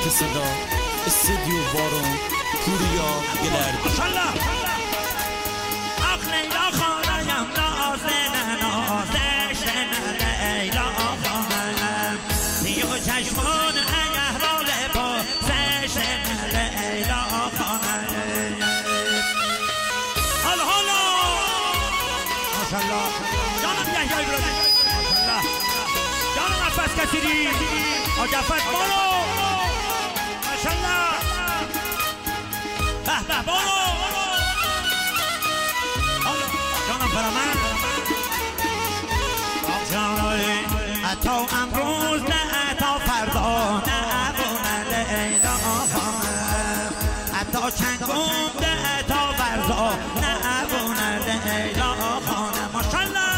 که صدا استودیو وارون پوریا گلرد ماشالله آخ لیلا خانم نازنه نازشن لیلا خانم سیو چشمان احوال بازشن لیلا خانم حالا ماشالله جانم یحیی برادر ماشالله جانم عباس کثیری آجفت بارو ماشالله به به بارو جانم فرامن جانم اتا امروز نه اتا فردا نه بونه لیلا خانم اتا چنگم نه اتا فردا نه بونه لیلا خانم ماشالله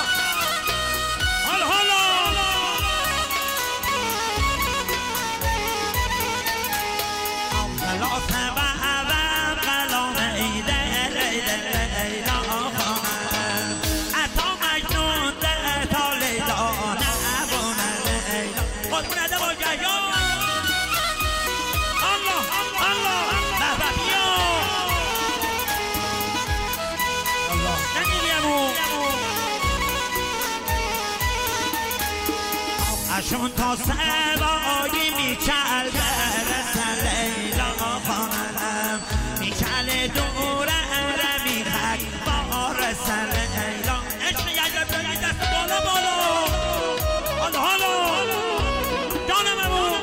اشون تا سوایی میچل برسن لیلا خانم میچل دوره میخک بارسن لیلا عشق یه دست بالا بالا حالا جانم امون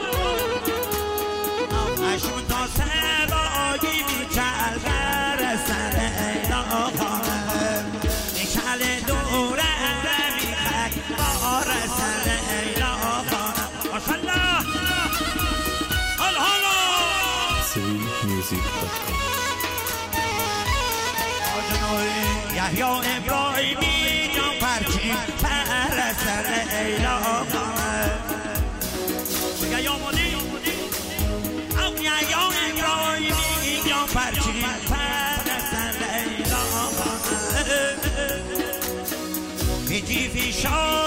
اشون تا سوایی میچل برسن لیلا خانم میچل دوره میخک بارسن لیلا یحیی ابراهیمی جان پرچین پرستر لیلا خانم یحیی ابراهیمی جان پرچین پرستر لیلا خانم فیجی فیشا